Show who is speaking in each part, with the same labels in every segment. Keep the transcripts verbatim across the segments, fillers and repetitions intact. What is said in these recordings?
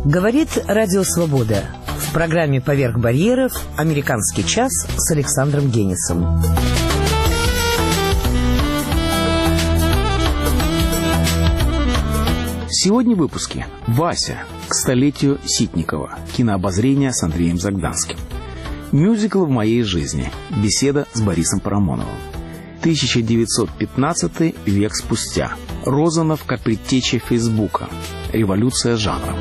Speaker 1: Говорит Радио Свобода. В программе «Поверх барьеров» «Американский час» с Александром Генисом.
Speaker 2: Сегодня в выпуске «Вася» к столетию Ситникова. Кинообозрение с Андреем Загданским. Мюзикл в моей жизни. Беседа с Борисом Парамоновым. тысяча девятьсот пятнадцатый, век спустя. Розанов как предтеча Фейсбука. Революция жанра.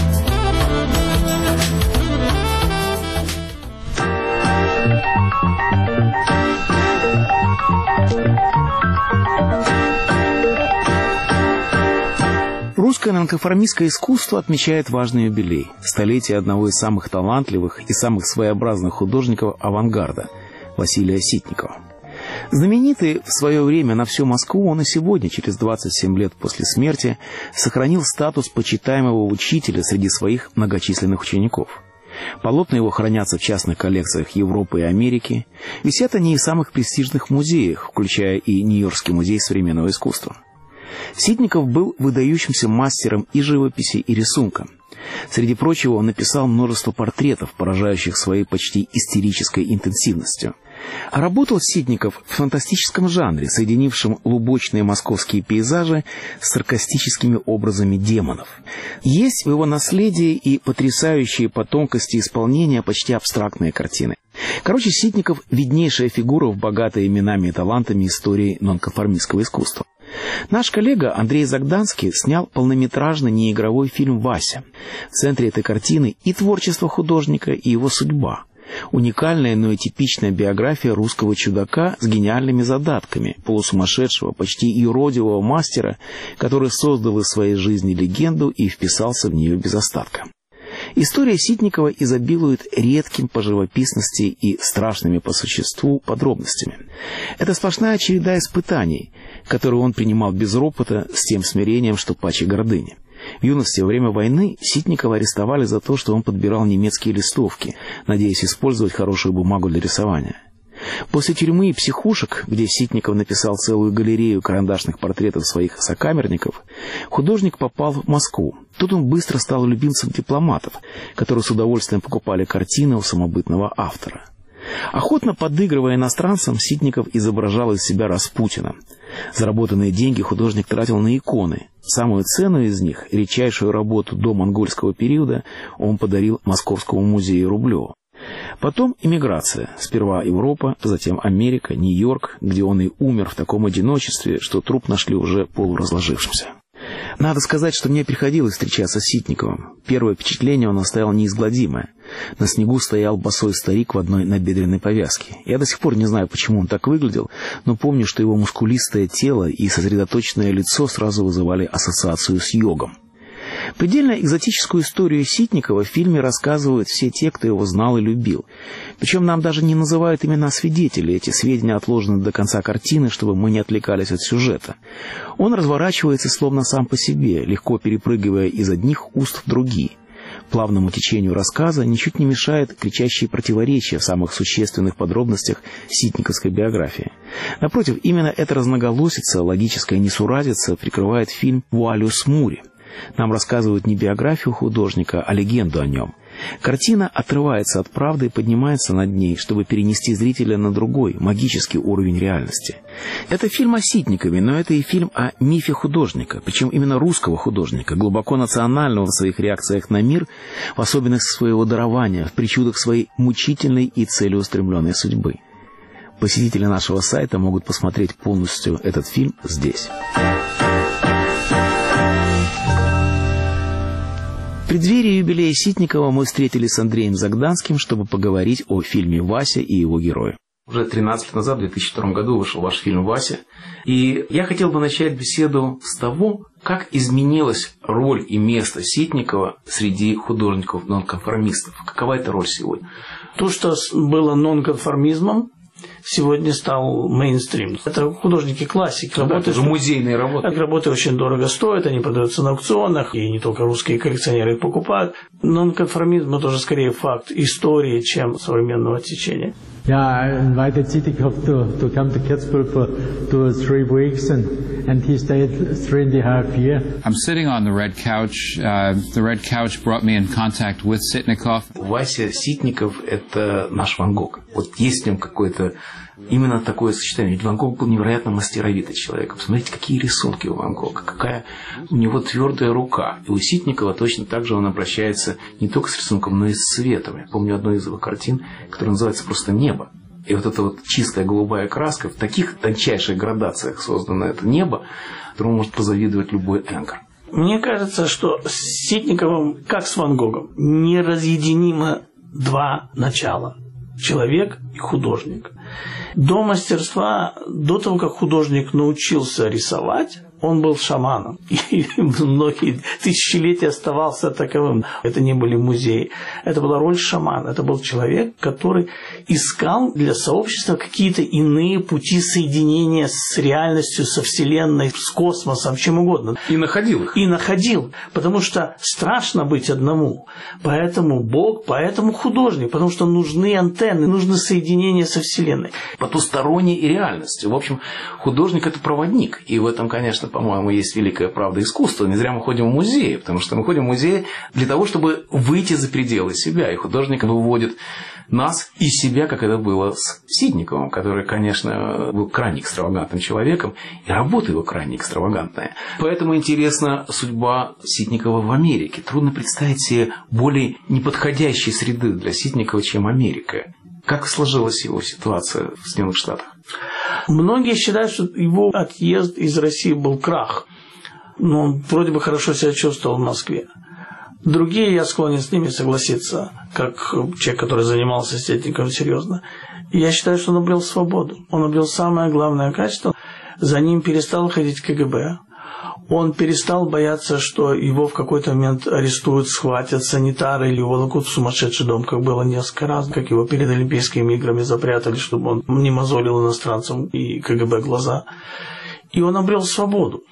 Speaker 2: Русское нонконформистское искусство отмечает важный юбилей – столетие одного из самых талантливых и самых своеобразных художников авангарда – Василия Ситникова. Знаменитый в свое время на всю Москву, он и сегодня, через двадцать семь лет после смерти, сохранил статус почитаемого учителя среди своих многочисленных учеников. Полотна его хранятся в частных коллекциях Европы и Америки. Висят они и в самых престижных музеях, включая и Нью-Йоркский музей современного искусства. Ситников был выдающимся мастером и живописи, и рисунка. Среди прочего, он написал множество портретов, поражающих своей почти истерической интенсивностью. А работал Ситников в фантастическом жанре, соединившем лубочные московские пейзажи с саркастическими образами демонов. Есть в его наследии и потрясающие по тонкости исполнения почти абстрактные картины. Короче, Ситников – виднейшая фигура в богатой именами и талантами истории нонконформистского искусства. Наш коллега Андрей Загданский снял полнометражный неигровой фильм «Вася». В центре этой картины и творчество художника, и его судьба. Уникальная, но и типичная биография русского чудака с гениальными задатками, полусумасшедшего, почти юродивого мастера, который создал из своей жизни легенду и вписался в нее без остатка. История Ситникова изобилует редким по живописности и страшными по существу подробностями. Это сплошная череда испытаний, которые он принимал без ропота, с тем смирением, что паче гордыни. В юности во время войны Ситникова арестовали за то, что он подбирал немецкие листовки, надеясь использовать хорошую бумагу для рисования. После тюрьмы и психушек, где Ситников написал целую галерею карандашных портретов своих сокамерников, художник попал в Москву. Тут он быстро стал любимцем дипломатов, которые с удовольствием покупали картины у самобытного автора. Охотно подыгрывая иностранцам, Ситников изображал из себя Распутина. Заработанные деньги художник тратил на иконы. Самую ценную из них, редчайшую работу до монгольского периода, он подарил Московскому музею Рублеву. Потом эмиграция. Сперва Европа, затем Америка, Нью-Йорк, где он и умер в таком одиночестве, что труп нашли уже полуразложившимся. Надо сказать, что мне приходилось встречаться с Ситниковым. Первое впечатление он оставил неизгладимое. На снегу стоял босой старик в одной набедренной повязке. Я до сих пор не знаю, почему он так выглядел, но помню, что его мускулистое тело и сосредоточенное лицо сразу вызывали ассоциацию с йогом. Предельно экзотическую историю Ситникова в фильме рассказывают все те, кто его знал и любил. Причем нам даже не называют имена свидетелей. Эти сведения отложены до конца картины, чтобы мы не отвлекались от сюжета. Он разворачивается словно сам по себе, легко перепрыгивая из одних уст в другие. Плавному течению рассказа ничуть не мешает кричащие противоречия в самых существенных подробностях ситниковской биографии. Напротив, именно эта разноголосица, логическая несуразица прикрывает фильм вуалью смури. Нам рассказывают не биографию художника, а легенду о нем. Картина отрывается от правды и поднимается над ней, чтобы перенести зрителя на другой, магический уровень реальности. Это фильм о Ситникове, но это и фильм о мифе художника, причем именно русского художника, глубоко национального в своих реакциях на мир, в особенности своего дарования, в причудах своей мучительной и целеустремленной судьбы. Посетители нашего сайта могут посмотреть полностью этот фильм здесь. В преддверии юбилея Ситникова мы встретились с Андреем Загданским, чтобы поговорить о фильме «Вася» и его герое. Уже тринадцать лет назад, в две тысячи втором году, вышел ваш фильм «Вася». И я хотел бы начать беседу с того, как изменилась роль и место Ситникова среди художников-нонконформистов. Какова эта роль сегодня?
Speaker 3: То, что было нонконформизмом, сегодня стал мейнстрим. Это художники-классики.
Speaker 2: Ну, работы, это же музейные работы.
Speaker 3: Работы очень дорого стоят, они продаются на аукционах, и не только русские коллекционеры их покупают. Нонконформизм – это уже скорее факт истории, чем современного течения.
Speaker 4: Yeah, I invited Sitnikov to, to come to Kitzbühel for two or three weeks, and, and he stayed three and a half years.
Speaker 5: I'm sitting on the red couch. Uh, the red couch brought me in contact with Sitnikov.
Speaker 2: Вася Ситников – это наш Ван Гог. Вот есть в нем какое-то именно такое сочетание. Ведь Ван Гог был невероятно мастеровитый человек. Посмотрите, какие рисунки у Ван Гога, какая у него твердая рука. И у Ситникова точно так же он обращается не только с рисунком, но и с цветом. Я помню одну из его картин, которая называется просто «Небо». И вот эта вот чистая голубая краска, в таких тончайших градациях создано это небо, которому может позавидовать любой энгр.
Speaker 3: Мне кажется, что с Ситниковым, как с Ван Гогом, неразъединимо два начала. Человек и художник. До мастерства, до того, как художник научился рисовать, он был шаманом. И многие тысячелетия оставался таковым. Это не были музеи. Это была роль шамана. Это был человек, который искал для сообщества какие-то иные пути соединения с реальностью, со Вселенной, с космосом, чем угодно.
Speaker 2: И находил их.
Speaker 3: И находил. Потому что страшно быть одному. Поэтому Бог, поэтому художник. Потому что нужны антенны, нужны соединения со Вселенной.
Speaker 2: Потусторонней и реальностью. В общем, художник – это проводник. И в этом, конечно, по-моему, есть великая правда искусства. Не зря мы ходим в музеи, потому что мы ходим в музеи для того, чтобы выйти за пределы себя. И художник выводит нас из себя, как это было с Ситниковым, который, конечно, был крайне экстравагантным человеком, и работа его крайне экстравагантная. Поэтому интересна судьба Ситникова в Америке. Трудно представить себе более неподходящей среды для Ситникова, чем Америка. Как сложилась его ситуация в Соединенных Штатах?
Speaker 3: Многие считают, что его отъезд из России был крах. Но он вроде бы хорошо себя чувствовал в Москве. Другие, я склонен с ними согласиться, как человек, который занимался Ситниковым серьезно. И я считаю, что он обрел свободу. Он обрел самое главное качество. За ним перестал ходить КГБ. Он перестал бояться, что его в какой-то момент арестуют, схватят санитары или уволокут в сумасшедший дом, как было несколько раз, как его перед Олимпийскими играми запрятали, чтобы он не мозолил иностранцам и КГБ глаза. И он обрел свободу.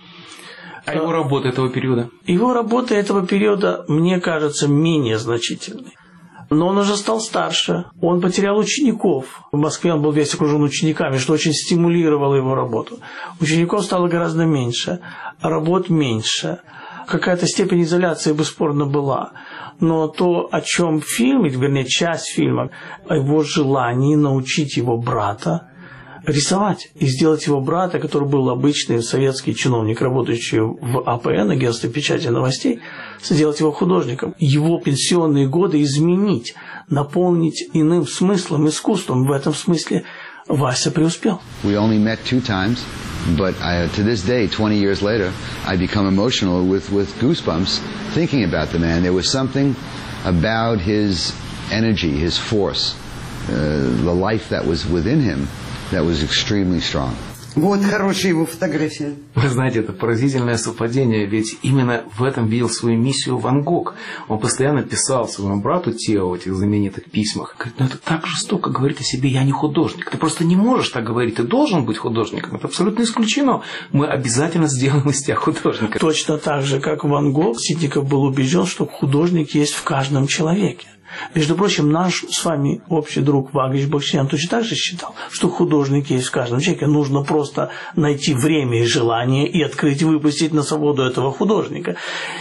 Speaker 2: А его работа этого периода?
Speaker 3: Его работа этого периода, мне кажется, менее значительной. Но он уже стал старше, он потерял учеников. В Москве он был весь окружен учениками, что очень стимулировало его работу. Учеников стало гораздо меньше, работ меньше. Какая-то степень изоляции бесспорно была. Но то, о чем фильм, вернее, часть фильма, о его желании научить его брата рисовать и сделать его брата, который был обычный советский чиновник, работающий в АПН, агентстве печати новостей, сделать его художником, его пенсионные годы изменить, наполнить иным смыслом, искусством. В этом смысле Вася преуспел.
Speaker 6: We only met two times, but I, to this day, twenty years later, I become emotional with, with goosebumps thinking about the man. There was something about his energy, his force, uh, the life that was within him that was extremely strong.
Speaker 7: Вот хорошая его фотография.
Speaker 2: Вы знаете, это поразительное совпадение, ведь именно в этом видел свою миссию Ван Гог. Он постоянно писал своему брату Тео в этих знаменитых письмах. Говорит, ну это так жестоко говорить о себе, я не художник. Ты просто не можешь так говорить, ты должен быть художником. Это абсолютно исключено. Мы обязательно сделаем из тебя художника.
Speaker 3: Точно так же, как Ван Гог, Ситников был убежден, что художник есть в каждом человеке. Между прочим, наш с вами общий друг Вагач Бахчинян точно так же считал, что художник есть в каждом человеке. Нужно просто найти время и желание и открыть, выпустить на свободу этого художника.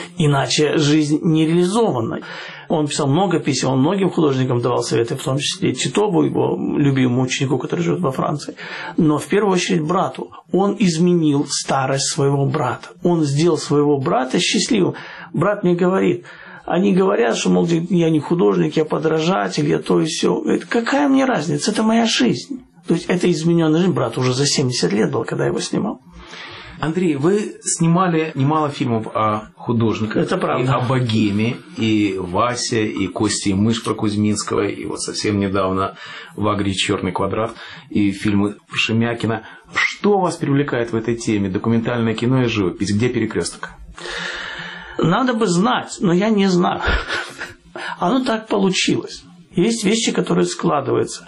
Speaker 3: Иначе жизнь не реализована. Он писал много писем, он многим художникам давал советы, в том числе Титову, его любимому ученику, который живет во Франции. Но в первую очередь брату. Он изменил старость своего брата. Он сделал своего брата счастливым. Брат мне говорит... Они говорят, что, мол, я не художник, я подражатель, я то и все. Это какая мне разница? Это моя жизнь. То есть это измененная жизнь. Брат уже за семьдесят лет был, когда я его снимал.
Speaker 2: Андрей, вы снимали немало фильмов о художниках.
Speaker 3: Это правда.
Speaker 2: И о богеме, и Вася, и Костя и мышь про Кузьминского, и вот совсем недавно в «Агрии черный квадрат», и фильмы Шемякина. Что вас привлекает в этой теме? Документальное кино и живопись. Где перекресток?
Speaker 3: Надо бы знать, но я не знаю. Оно так получилось. Есть вещи, которые складываются.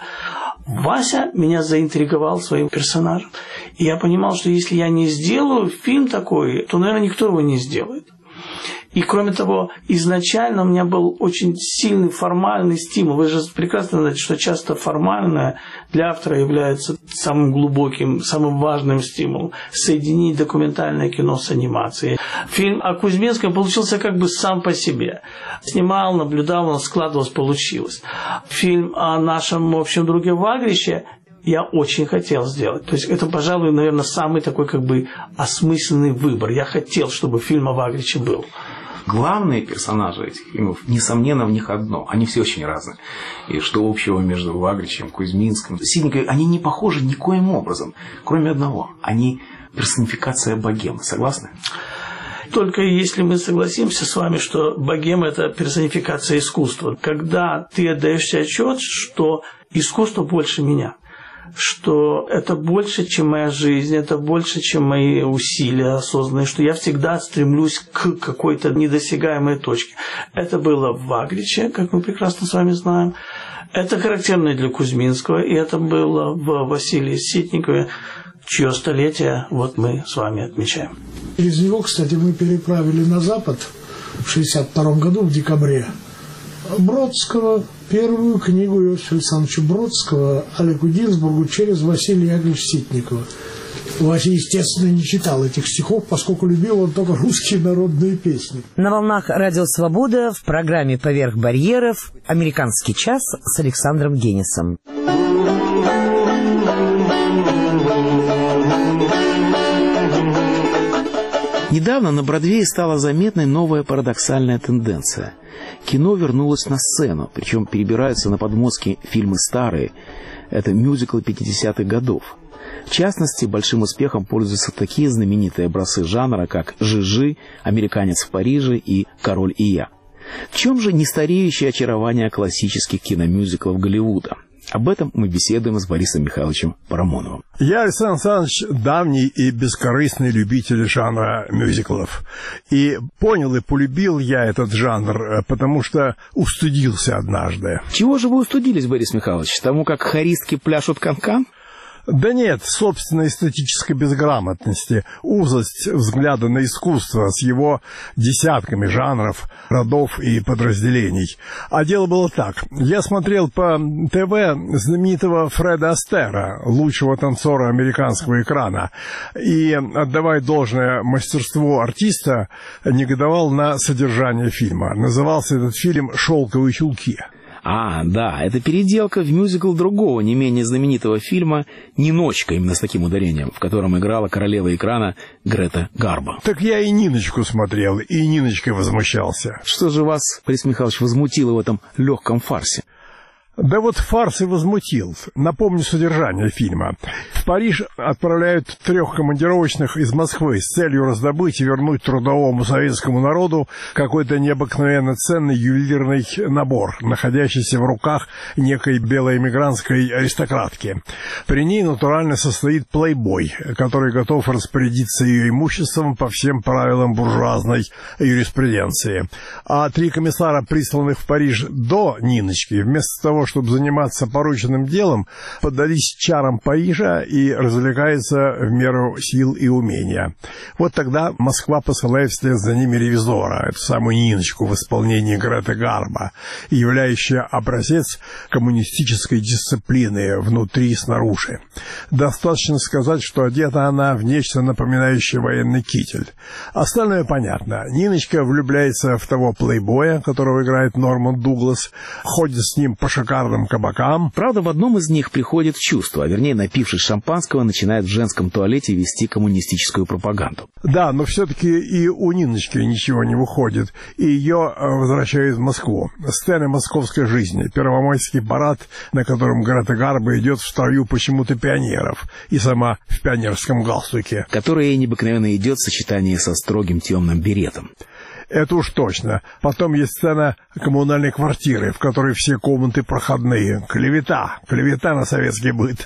Speaker 3: Вася меня заинтриговал своим персонажем. И я понимал, что если я не сделаю фильм такой, то, наверное, никто его не сделает. И, кроме того, изначально у меня был очень сильный формальный стимул. Вы же прекрасно знаете, что часто формальное для автора является самым глубоким, самым важным стимулом. Соединить документальное кино с анимацией. Фильм о Кузьминском получился как бы сам по себе. Снимал, наблюдал, он складывалось, получилось. Фильм о нашем общем друге Вагрище я очень хотел сделать. То есть это, пожалуй, наверное, самый такой как бы осмысленный выбор. Я хотел, чтобы фильм о Вагриче был.
Speaker 2: Главные персонажи этих фильмов, несомненно, в них одно. Они все очень разные. И что общего между Вагричем, Кузьминским, Ситниковым, они не похожи никоим образом, кроме одного. Они персонификация богемы. Согласны?
Speaker 3: Только если мы согласимся с вами, что богема – это персонификация искусства. Когда ты отдаешь себе отчет, что искусство больше меня, что это больше, чем моя жизнь, это больше, чем мои усилия осознанные, что я всегда стремлюсь к какой-то недосягаемой точке. Это было в Вагриче, как мы прекрасно с вами знаем. Это характерно для Кузьминского, и это было в Василии Ситникове, чье столетие вот мы с вами отмечаем.
Speaker 8: Из него, кстати, мы переправили на Запад в шестьдесят втором году, в декабре, Бродского, первую книгу Иосифа Александровича Бродского «Олегу Гинзбургу» через Василия Яковлевича Ситникова. Вася, естественно, не читал этих стихов, поскольку любил он только русские народные песни.
Speaker 1: На волнах Радио Свобода в программе «Поверх барьеров» «Американский час» с Александром Генисом.
Speaker 2: Недавно на Бродвее стала заметной новая парадоксальная тенденция. Кино вернулось на сцену, причем перебираются на подмостки фильмы старые. Это мюзиклы пятидесятых годов. В частности, большим успехом пользуются такие знаменитые образцы жанра, как «Жижи», «Американец в Париже» и «Король и я». В чем же нестареющее очарование классических киномюзиклов Голливуда? Об этом мы беседуем с Борисом Михайловичем Парамоновым.
Speaker 9: Я, Александр Александрович, давний и бескорыстный любитель жанра мюзиклов. И понял и полюбил я этот жанр, потому что устыдился однажды.
Speaker 2: Чего же вы устыдились, Борис Михайлович? Тому, как хористки пляшут канкан?
Speaker 9: Да нет, собственной эстетической безграмотности, узость взгляда на искусство с его десятками жанров, родов и подразделений. А дело было так. Я смотрел по ТВ знаменитого Фреда Астера, лучшего танцора американского экрана, и, отдавая должное мастерству артиста, негодовал на содержание фильма. Назывался этот фильм «Шелковые чулки».
Speaker 2: А, да, это переделка в мюзикл другого, не менее знаменитого фильма «Ниночка», именно с таким ударением, в котором играла королева экрана Грета Гарбо.
Speaker 9: Так я и Ниночку смотрел, и Ниночкой возмущался.
Speaker 2: Что же вас, Борис Михайлович, возмутило в этом легком фарсе?
Speaker 9: Да вот фарс и возмутил. Напомню содержание фильма. В Париж отправляют трех командировочных из Москвы с целью раздобыть и вернуть трудовому советскому народу какой-то необыкновенно ценный ювелирный набор, находящийся в руках некой белой эмигрантской аристократки. При ней натурально состоит плейбой, который готов распорядиться ее имуществом по всем правилам буржуазной юриспруденции. А три комиссара, присланных в Париж до Ниночки, вместо того, чтобы заниматься порученным делом, поддались чарам Парижа и развлекаются в меру сил и умения. Вот тогда Москва посылает вслед за ними ревизора, эту самую Ниночку в исполнении Греты Гарбо, являющая образец коммунистической дисциплины внутри и снаружи. Достаточно сказать, что одета она в нечто напоминающее военный китель. Остальное понятно. Ниночка влюбляется в того плейбоя, которого играет Норман Дуглас, ходит с ним по шикарным кабакам.
Speaker 2: Правда, в одном из них приходит в чувство, а вернее, напившись шампанского, начинает в женском туалете вести коммунистическую пропаганду.
Speaker 9: Да, но все-таки и у Ниночки ничего не выходит, и ее возвращают в Москву. Сцены московской жизни, первомайский парад, на котором Грета Гарбо идет в строю почему-то пионеров, и сама в пионерском галстуке.
Speaker 2: Которая ей необыкновенно идет в сочетании со строгим темным беретом.
Speaker 9: Это уж точно. Потом есть сцена коммунальной квартиры, в которой все комнаты проходные. Клевета. Клевета на советский быт.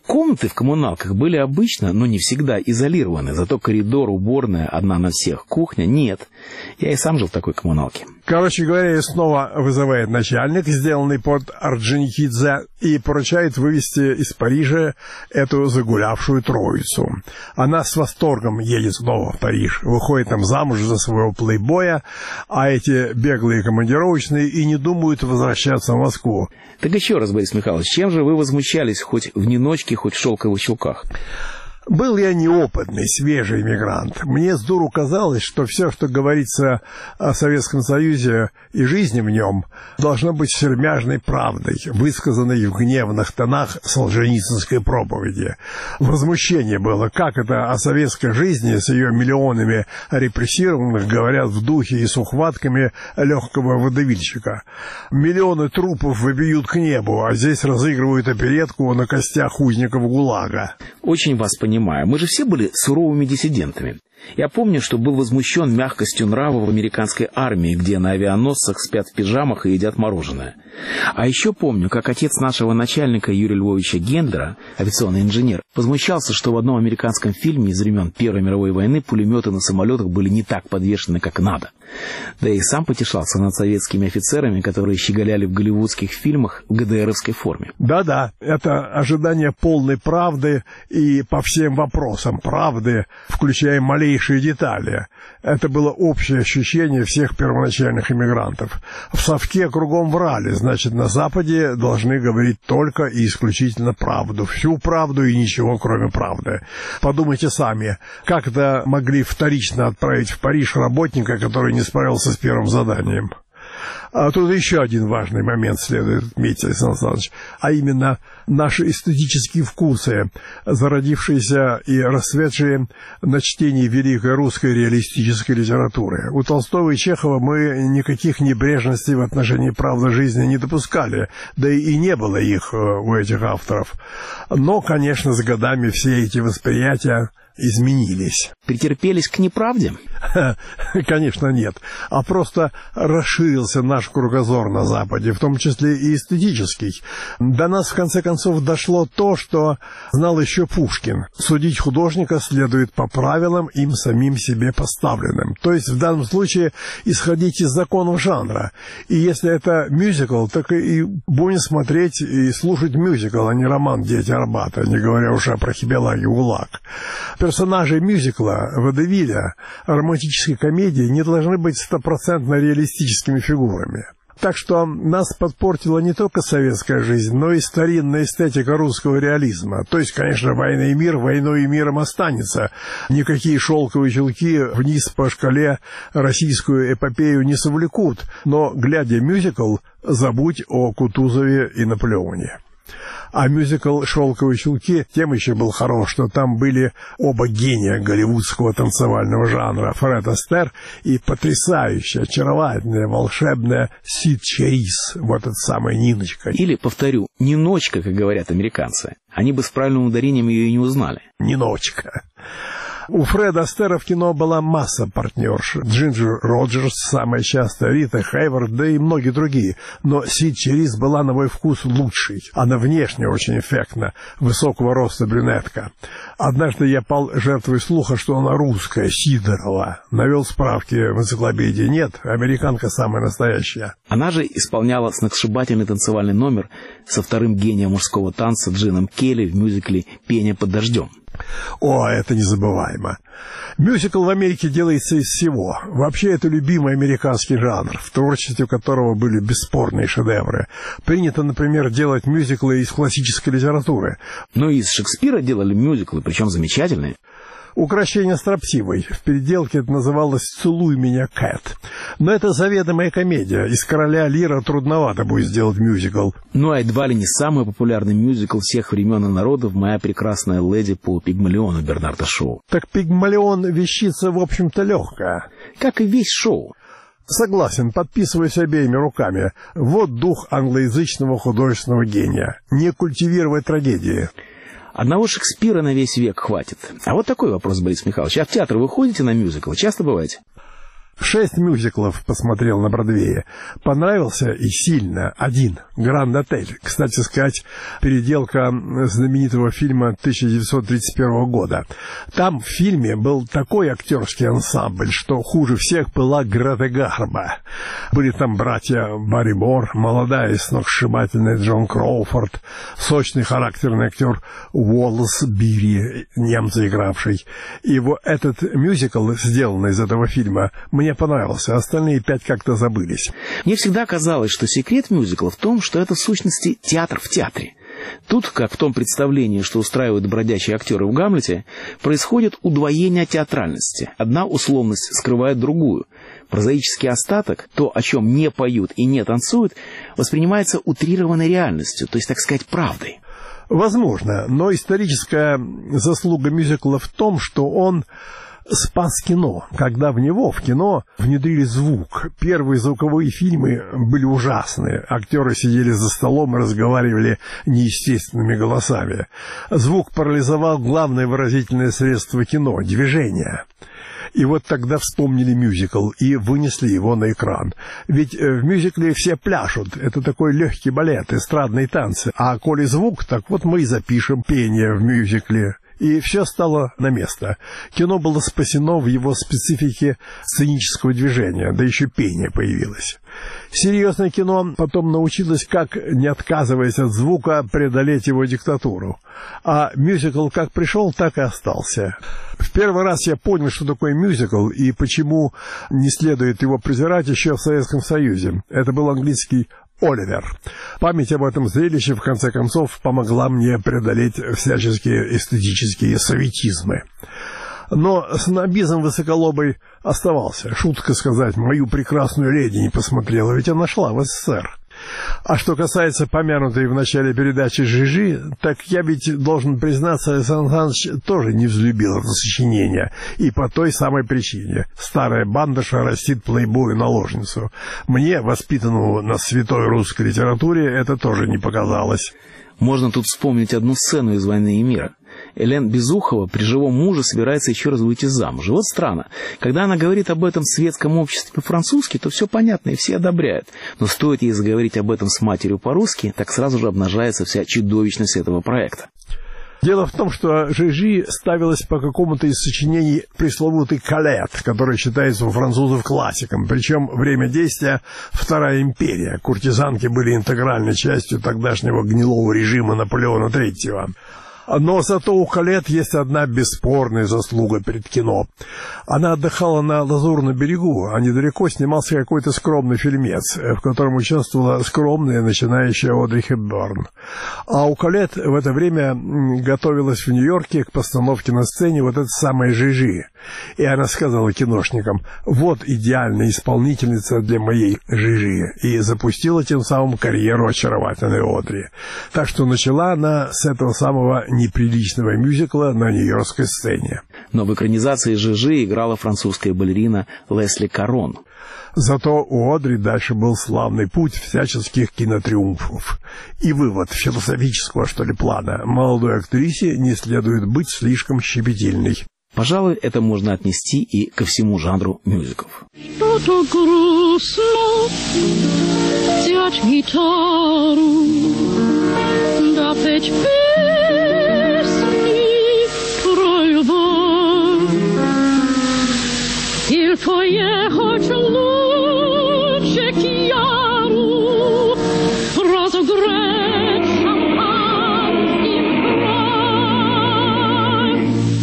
Speaker 2: Комнаты в коммуналках были обычно, но не всегда изолированы. Зато коридор, уборная, одна на всех. Кухня — нет. Я и сам жил в такой коммуналке.
Speaker 9: Короче говоря, снова вызывает начальник, сделанный под Орджоникидзе, и поручает вывести из Парижа эту загулявшую троицу. Она с восторгом едет снова в Париж, выходит там замуж за своего плейбоя, а эти беглые командировочные и не думают возвращаться в Москву.
Speaker 2: Так еще раз, Борис Михайлович, чем же вы возмущались хоть в ниночке, хоть в шелковых чулках?
Speaker 9: Был я неопытный, свежий иммигрант. Мне с дуру казалось, что все, что говорится о Советском Союзе и жизни в нем, должно быть сермяжной правдой, высказанной в гневных тонах солженицынской проповеди. Возмущение было, как это о советской жизни с ее миллионами репрессированных говорят в духе и с ухватками легкого водевильщика. Миллионы трупов вопиют к небу, а здесь разыгрывают оперетку на костях узников ГУЛАГа.
Speaker 2: Очень вас понимаю. Мы же все были суровыми диссидентами. Я помню, что был возмущен мягкостью нрава в американской армии, где на авианосцах спят в пижамах и едят мороженое. А еще помню, как отец нашего начальника Юрия Львовича Гендлера, авиационный инженер, возмущался, что в одном американском фильме из времен Первой мировой войны пулеметы на самолетах были не так подвешены, как надо. Да и сам потешался над советскими офицерами, которые щеголяли в голливудских фильмах в ГДРовской форме.
Speaker 9: Да-да, это ожидание полной правды и по всем вопросам правды, включая малейшие детали. Это было общее ощущение всех первоначальных иммигрантов. В совке кругом врали, значит, на Западе должны говорить только и исключительно правду. Всю правду и ничего, кроме правды. Подумайте сами, как это могли вторично отправить в Париж работника, который не справился с первым заданием? А тут еще один важный момент следует отметить, Александр Александрович, а именно наши эстетические вкусы, зародившиеся и расцветшие на чтении великой русской реалистической литературы. У Толстого и Чехова мы никаких небрежностей в отношении правды жизни не допускали, да и не было их у этих авторов. Но, конечно, с годами все эти восприятия изменились.
Speaker 2: Претерпелись к неправде?
Speaker 9: Конечно, нет. А просто расширился наш кругозор на Западе, в том числе и эстетический. До нас, в конце концов, дошло то, что знал еще Пушкин. Судить художника следует по правилам, им самим себе поставленным. То есть, в данном случае, исходить из законов жанра. И если это мюзикл, так и будем смотреть и слушать мюзикл, а не роман «Дети Арбата», не говоря уж о Прохибелаге ГУЛАГ. Персонажи мюзикла, водевиля, романтической комедии не должны быть стопроцентно реалистическими фигурами. Так что нас подпортила не только советская жизнь, но и старинная эстетика русского реализма. То есть, конечно, «Война и мир» войной и миром останется. Никакие шелковые чулки вниз по шкале российскую эпопею не совлекут. Но, глядя мюзикл, забудь о Кутузове и Наполеоне. А мюзикл «Шелковые чулки» тем еще был хорош, что там были оба гения голливудского танцевального жанра, Фред Астер и потрясающая, очаровательная, волшебная Сид Чарис, вот эта самая Ниночка.
Speaker 2: Или, повторю, Ниночка, как говорят американцы. Они бы с правильным ударением ее и не узнали.
Speaker 9: Ниночка. У Фреда Астера в кино была масса партнерш. Джинджер Роджерс, самая частая, Рита Хейворд, да и многие другие. Но Сид Чарис была, на мой вкус, лучшей. Она внешне очень эффектна, высокого роста брюнетка. Однажды я пал жертвой слуха, что она русская, Сидорова. Навел справки в энциклопедии. Нет, американка самая настоящая.
Speaker 2: Она же исполняла сногсшибательный танцевальный номер со вторым гением мужского танца Джином Келли в мюзикле «Пение под дождем».
Speaker 9: О, это незабываемо. Мюзикл в Америке делается из всего. Вообще, это любимый американский жанр, в творчестве которого были бесспорные шедевры. Принято, например, делать мюзиклы из классической литературы.
Speaker 2: Но из Шекспира делали мюзиклы, причем замечательные.
Speaker 9: Украшение строптивой. В переделке это называлось «Целуй меня, Кэт». Но это заведомая комедия. Из «Короля Лира» трудновато будет сделать мюзикл.
Speaker 2: Ну, а едва ли не самый популярный мюзикл всех времен и народов «Моя прекрасная леди» по Пигмалиону Бернарда Шоу.
Speaker 9: Так Пигмалион вещица, в общем-то, легкая.
Speaker 2: Как и весь Шоу.
Speaker 9: Согласен, подписываюсь обеими руками. Вот дух англоязычного художественного гения. Не культивировать трагедии.
Speaker 2: Одного Шекспира на весь век хватит. А вот такой вопрос, Борис Михайлович. А в театр вы ходите на мюзиклы? Часто бываете?
Speaker 9: Шесть мюзиклов посмотрел на Бродвее. Понравился и сильно один — «Гранд-отель». Кстати сказать, переделка знаменитого фильма тысяча девятьсот тридцать первого года. Там в фильме был такой актерский ансамбль, что хуже всех была Грета Гарбо. Были там братья Барримор, молодая и сногсшибательная Джон Кроуфорд, сочный характерный актер Уоллес Бири, немца игравший. И вот этот мюзикл, сделанный из этого фильма, мне понравился, остальные пять как-то забылись.
Speaker 2: Мне всегда казалось, что секрет мюзикла в том, что это в сущности театр в театре. Тут, как в том представлении, что устраивают бродячие актеры в «Гамлете», происходит удвоение театральности. Одна условность скрывает другую. Прозаический остаток, то, о чем не поют и не танцуют, воспринимается утрированной реальностью, то есть, так сказать, правдой.
Speaker 9: Возможно, но историческая заслуга мюзикла в том, что он спас кино, когда в него, в кино, внедрили звук. Первые звуковые фильмы были ужасные. Актеры сидели за столом и разговаривали неестественными голосами. Звук парализовал главное выразительное средство кино — движение. И вот тогда вспомнили мюзикл и вынесли его на экран. Ведь в мюзикле все пляшут. Это такой легкий балет, эстрадные танцы. А коли звук, так вот мы и запишем пение в мюзикле. И все стало на место. Кино было спасено в его специфике сценического движения, да еще пение появилось. Серьезное кино потом научилось, как, не отказываясь от звука, преодолеть его диктатуру. А мюзикл как пришел, так и остался. В первый раз я понял, что такое мюзикл и почему не следует его презирать еще в Советском Союзе. Это был английский «Оливер». Память об этом зрелище, в конце концов, помогла мне преодолеть всяческие эстетические советизмы. Но снобизм высоколобый оставался. Шутка сказать, мою прекрасную леди не посмотрела, ведь она шла в СССР. А что касается помянутой в начале передачи Жижи, так я ведь должен признаться, Александр Александрович тоже не взлюбил это сочинение. И по той самой причине. Старая бандыша растит плейбою наложницу. Мне, воспитанному на святой русской литературе, это тоже не показалось.
Speaker 2: Можно тут вспомнить одну сцену из «Войны и мира». Элен Безухова при живом муже собирается еще раз выйти замуж. И вот странно, когда она говорит об этом в светском обществе по-французски, то все понятно и все одобряют. Но стоит ей заговорить об этом с матерью по-русски, так сразу же обнажается вся чудовищность этого проекта.
Speaker 9: Дело в том, что Жижи ставилась по какому-то из сочинений пресловутый «Калет», который считается у французов классиком. Причем время действия — Вторая империя. Куртизанки были интегральной частью тогдашнего гнилого режима Наполеона Третьего. Но зато у Калет есть одна бесспорная заслуга перед кино. Она отдыхала на Лазурном берегу, а недалеко снимался какой-то скромный фильмец, в котором участвовала скромная начинающая Одри Хепберн. А у Калет в это время готовилась в Нью-Йорке к постановке на сцене вот эта самая Жижи. И она сказала киношникам: вот идеальная исполнительница для моей Жижи. И запустила тем самым карьеру очаровательной Одри. Так что начала она с этого самого неприличного мюзикла на нью-йоркской сцене.
Speaker 2: Но в экранизации Жижи играла французская балерина Лесли Карон.
Speaker 9: Зато у Одри дальше был славный путь всяческих кинотриумфов. И вывод философического, что ли, плана: молодой актрисе не следует быть слишком щепетильной.
Speaker 2: Пожалуй, это можно отнести и ко всему жанру мюзиклов.
Speaker 10: Что-то грустно, взять гитару, да петь песни про любовь, или поехать лучше к яру, разогреть шампанским край.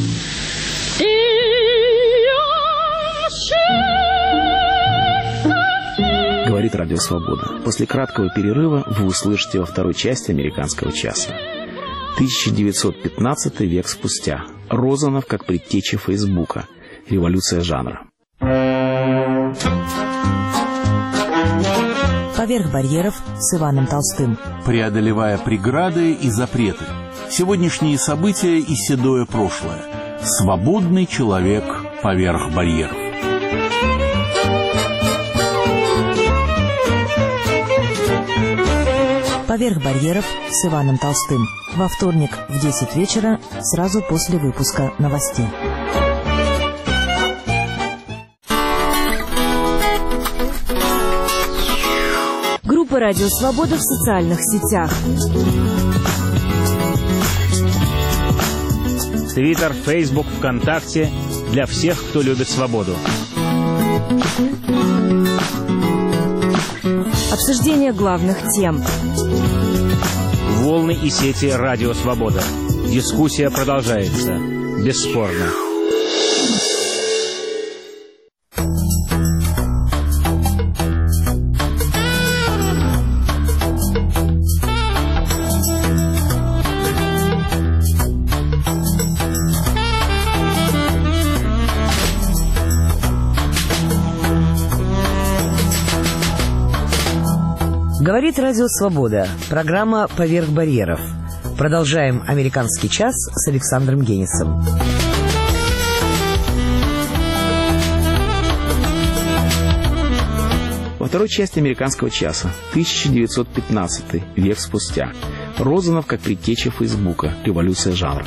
Speaker 2: Говорит Радио Свобода. После краткого перерыва вы услышите во второй части «Американского часа». тысяча девятьсот пятнадцатый, век спустя. Розанов как предтеча Фейсбука. Революция жанра.
Speaker 1: «Поверх барьеров» с Иваном Толстым.
Speaker 11: Преодолевая преграды и запреты. Сегодняшние события и седое прошлое. Свободный человек поверх барьеров.
Speaker 1: «Поверх барьеров» с Иваном Толстым. Во вторник в десять вечера, сразу после выпуска новостей.
Speaker 12: «Радио Свобода» в социальных сетях.
Speaker 13: Твиттер, Фейсбук, ВКонтакте для всех, кто любит свободу.
Speaker 12: Обсуждение главных тем.
Speaker 13: Волны и сети «Радио Свобода». Дискуссия продолжается. Бесспорно.
Speaker 1: Говорит Радио Свобода. Программа «Поверх барьеров». Продолжаем «Американский час» с Александром Генисом.
Speaker 2: Во второй части «Американского часа», тысяча девятьсот пятнадцатый, век спустя. Розанов как предтеча Фейсбука. Революция жанра.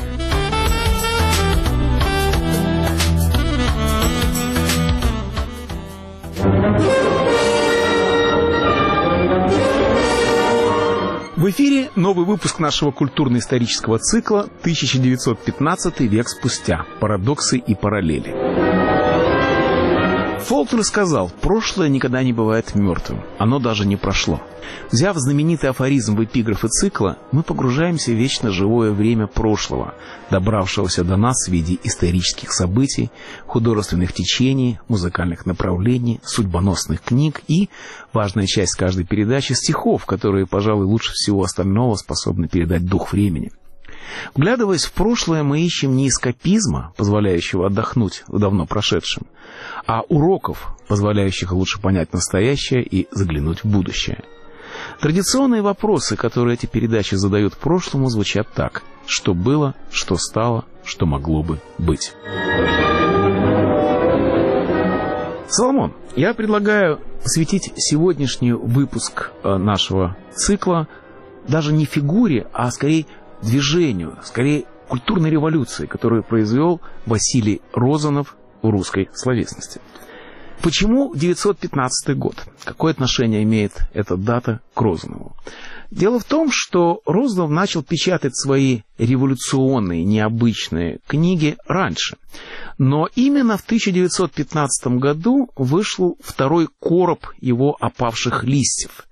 Speaker 2: В эфире новый выпуск нашего культурно-исторического цикла тысяча девятьсот пятнадцатый, век спустя. Парадоксы и параллели. Фолкнер сказал: прошлое никогда не бывает мертвым, оно даже не прошло. Взяв знаменитый афоризм в эпиграфы цикла, мы погружаемся в вечно живое время прошлого, добравшегося до нас в виде исторических событий, художественных течений, музыкальных направлений, судьбоносных книг и, важная часть каждой передачи, стихов, которые, пожалуй, лучше всего остального способны передать дух времени. Вглядываясь в прошлое, мы ищем не эскапизма, позволяющего отдохнуть в давно прошедшем, а уроков, позволяющих лучше понять настоящее и заглянуть в будущее. Традиционные вопросы, которые эти передачи задают прошлому, звучат так: что было, что стало, что могло бы быть. Соломон, я предлагаю посвятить сегодняшний выпуск нашего цикла даже не фигуре, а скорее движению, скорее культурной революции, которую произвел Василий Розанов в русской словесности. Почему девятьсот пятнадцатый год? Какое отношение имеет эта дата к Розанову? Дело в том, что Розанов начал печатать свои революционные, необычные книги раньше. Но именно в тысяча девятьсот пятнадцатом году вышел второй короб его «Опавших листьев».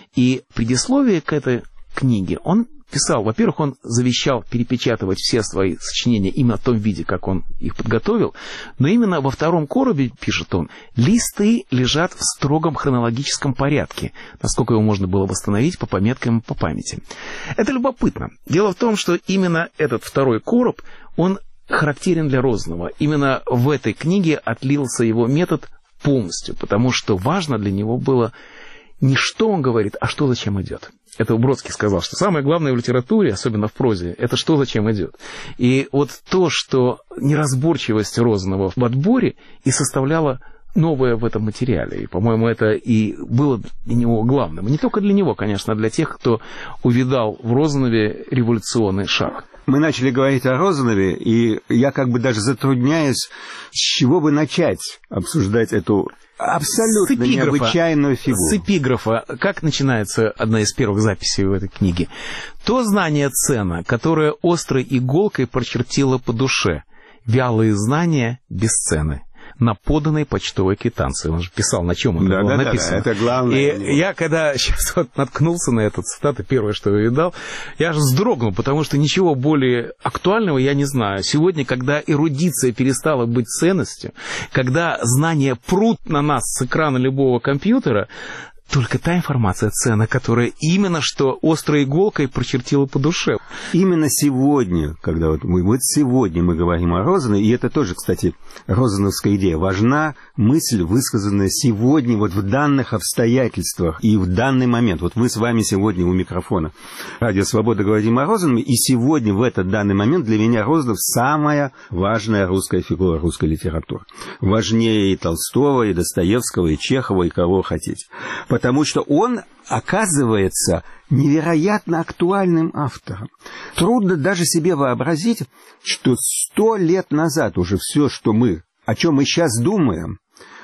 Speaker 2: И предисловие к этой книге он писал. Во-первых, он завещал перепечатывать все свои сочинения именно в том виде, как он их подготовил, но именно во втором коробе, пишет он, листы лежат в строгом хронологическом порядке, насколько его можно было восстановить по пометкам и по памяти. Это любопытно. Дело в том, что именно этот второй короб, он характерен для Розанова. Именно в этой книге отлился его метод полностью, потому что важно для него было не что он говорит, а что зачем идет. Это Бродский сказал, что самое главное в литературе, особенно в прозе, это что зачем идет. И вот то, что неразборчивость Розанова в отборе и составляла новое в этом материале. И, по-моему, это и было для него главным. Не только для него, конечно, а для тех, кто увидал в Розанове революционный шаг.
Speaker 14: Мы начали говорить о Розанове, и я как бы даже затрудняюсь, с чего бы начать обсуждать эту абсолютно необычайную фигуру.
Speaker 2: С эпиграфа. Как начинается одна из первых записей в этой книге? «То знание ценно, которое острой иголкой прочертило по душе. Вялые знания бесценны. На поданной почтовой квитанции». Он же писал, на чем это
Speaker 14: да,
Speaker 2: было
Speaker 14: да,
Speaker 2: написано.
Speaker 14: Да, да, это главное.
Speaker 2: И я, когда сейчас вот наткнулся на эту цитату, первое, что я видал, я же вздрогнул, потому что ничего более актуального я не знаю. Сегодня, когда эрудиция перестала быть ценностью, когда знания прут на нас с экрана любого компьютера, только та информация ценна, которая именно что острой иголкой прочертила по душе.
Speaker 14: Именно сегодня, когда вот мы, вот сегодня мы говорим о Розанове, и это тоже, кстати, розановская идея, важна мысль, высказанная сегодня, вот в данных обстоятельствах и в данный момент. Вот мы с вами сегодня у микрофона Радио Свобода говорим о Розанове, и сегодня, в этот данный момент, для меня Розанов самая важная русская фигура русской литературы. Важнее и Толстого, и Достоевского, и Чехова, и кого хотите. Потому что он оказывается невероятно актуальным автором. Трудно даже себе вообразить, что сто лет назад уже все, что мы, о чем мы сейчас думаем,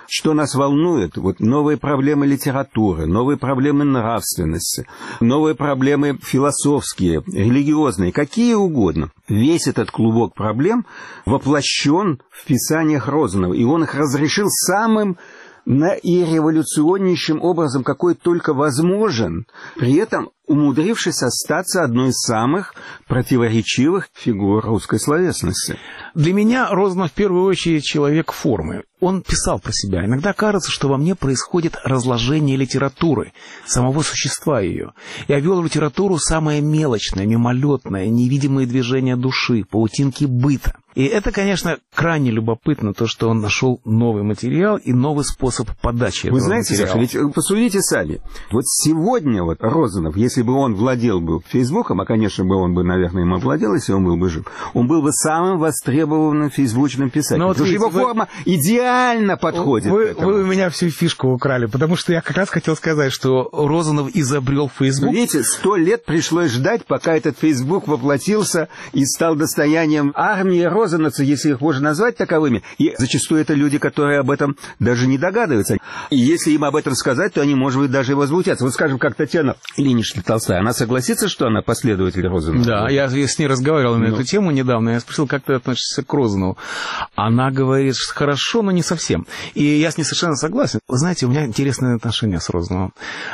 Speaker 14: что нас волнует, вот новые проблемы литературы, новые проблемы нравственности, новые проблемы философские, религиозные, какие угодно. Весь этот клубок проблем воплощен в писаниях Розанова, и он их разрешил самым наиреволюционнейшим образом, какой только возможен, при этом умудрившись остаться одной из самых противоречивых фигур русской словесности.
Speaker 2: Для меня Розанов в первую очередь человек формы. Он писал про себя. Иногда кажется, что во мне происходит разложение литературы, самого существа ее. Я вел в литературу самое мелочное, мимолетное, невидимые движения души, паутинки быта. И это, конечно, крайне любопытно, то, что он нашел новый материал и новый способ подачи этого
Speaker 14: Вы знаете,
Speaker 2: материала.
Speaker 14: Саша, ведь посудите сами. Вот сегодня вот Розанов, если бы он владел бы Фейсбуком, а, конечно, бы он бы, наверное, им овладел, если он был бы жив, он был бы самым востребованным фейсбучным писателем. Но вот потому видите, что его вы... форма идеально подходит
Speaker 2: вы,
Speaker 14: к этому.
Speaker 2: Вы у меня всю фишку украли, потому что я как раз хотел сказать, что Розанов изобрел Фейсбук.
Speaker 14: Видите, сто лет пришлось ждать, пока этот Фейсбук воплотился и стал достоянием армии розановцев, если их можно назвать таковыми. И зачастую это люди, которые об этом даже не догадываются. И если им об этом сказать, то они, может быть, даже и возмутятся. Вот скажем, как Татьяна Ильинична Толстая, она согласится, что она последователь Розанова?
Speaker 2: Да, я, я с ней разговаривал на ну. эту тему недавно, я спросил, как ты относишься к Розанову. Она говорит, что хорошо, но не совсем. И я с ней совершенно согласен. Вы знаете, у меня интересное отношение с Розановым.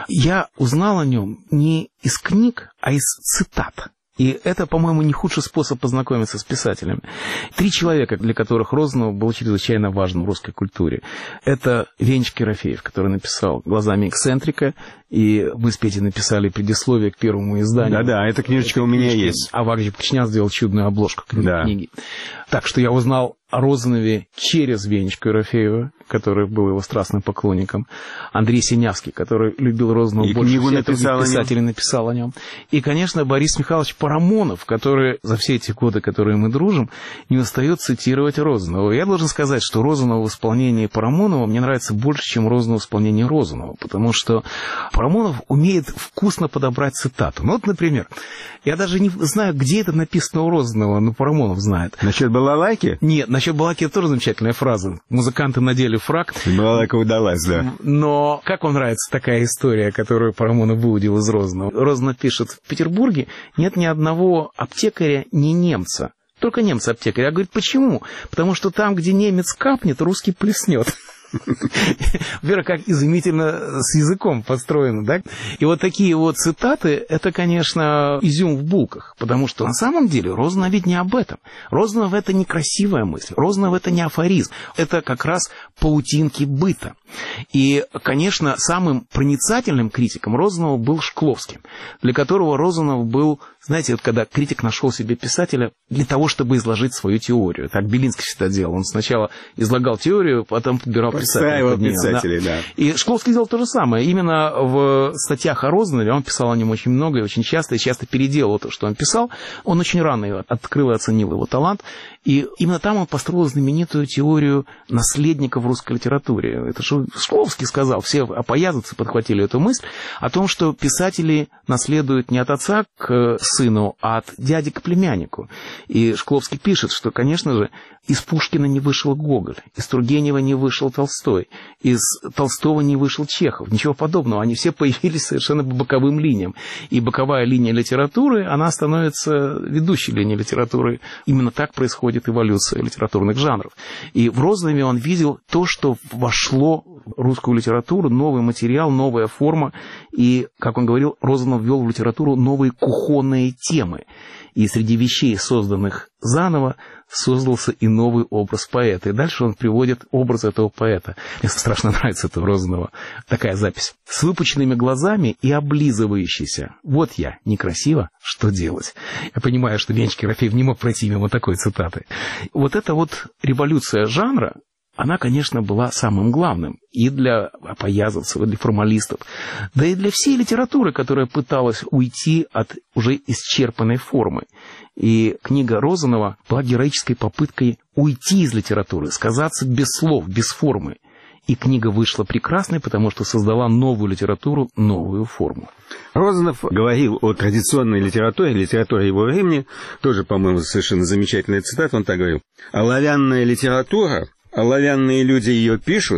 Speaker 2: Я узнал о нем не из книг, а из цитат. И это, по-моему, не худший способ познакомиться с писателями. Три человека, для которых Розанов был чрезвычайно важен в русской культуре. Это Венчик Ерофеев, который написал «Глазами эксцентрика», и мы с Петей написали предисловие к первому изданию.
Speaker 14: Да-да, эта книжечка у меня есть.
Speaker 2: А Вагрич Пучнян сделал чудную обложку к
Speaker 14: да.
Speaker 2: книге. Так что я узнал о Розанове через Венечку Ерофеева, который был его страстным поклонником, Андрей Синявский, который любил Розанова
Speaker 14: и
Speaker 2: больше всех
Speaker 14: написал
Speaker 2: писателей, написал о нем. И, конечно, Борис Михайлович Парамонов, который за все эти годы, которые мы дружим, не устает цитировать Розанова. Я должен сказать, что Розанова в исполнении Парамонова мне нравится больше, чем Розанова в исполнении Розанова, потому что Парамонов умеет вкусно подобрать цитату. Ну вот, например, я даже не знаю, где это написано у Розанова, но Парамонов знает.
Speaker 14: Насчет балалайки?
Speaker 2: Нет, насчет балалайки это тоже замечательная фраза. Музыканты надели фрак.
Speaker 14: Балалайка удалась, да.
Speaker 2: Но как вам нравится такая история, которую Парамонов выудил из Розанова? Розанов пишет, в Петербурге нет ни одного аптекаря, ни немца. Только немцы-аптекари. А говорит, почему? Потому что там, где немец капнет, русский плеснет. Вера, как изумительно с языком построено, да? И вот такие вот цитаты, это, конечно, изюм в булках, потому что на самом деле Розанов ведь не об этом. Розанов — это не красивая мысль, Розанов — это не афоризм, это как раз паутинки быта. И, конечно, самым проницательным критиком Розанова был Шкловский, для которого Розанов был, знаете, вот когда критик нашел себе писателя для того, чтобы изложить свою теорию. Так Белинский всегда делал. Он сначала излагал теорию, потом подбирал писателя.
Speaker 14: писателей, да. Да.
Speaker 2: И Шкловский делал то же самое. Именно в статьях о Розанове, он писал о нем очень много и очень часто, и часто переделал то, что он писал. Он очень рано открыл и оценил его талант. И именно там он построил знаменитую теорию наследников в русской литературе. Это же Шкловский сказал, все опоязанцы подхватили эту мысль о том, что писатели наследуют не от отца к сыну, а от дяди к племяннику. И Шкловский пишет, что, конечно же, из Пушкина не вышел Гоголь, из Тургенева не вышел Толстой, из Толстого не вышел Чехов. Ничего подобного. Они все появились совершенно по боковым линиям. И боковая линия литературы, она становится ведущей линией литературы. Именно так происходит эволюция литературных жанров. И в Розанове он видел то, что вошло в русскую литературу, новый материал, новая форма. И, как он говорил, Розанов ввел в литературу новые кухонные темы. И среди вещей, созданных заново, создался и новый образ поэта. И дальше он приводит образ этого поэта. Мне страшно нравится это у Розанова. Такая запись. С выпученными глазами и облизывающийся. Вот я, некрасиво, что делать? Я понимаю, что Венчик Ерофеев не мог пройти мимо такой цитаты. Вот эта вот революция жанра, она, конечно, была самым главным и для опоязовцев, и для формалистов, да и для всей литературы, которая пыталась уйти от уже исчерпанной формы. И книга Розанова была героической попыткой уйти из литературы, сказаться без слов, без формы. И книга вышла прекрасной, потому что создала новую литературу, новую форму.
Speaker 14: Розанов говорил о традиционной литературе, литературе его времени, тоже, по-моему, совершенно замечательная цитата, он так говорил: «Оловянная литература, оловянные люди ее пишут,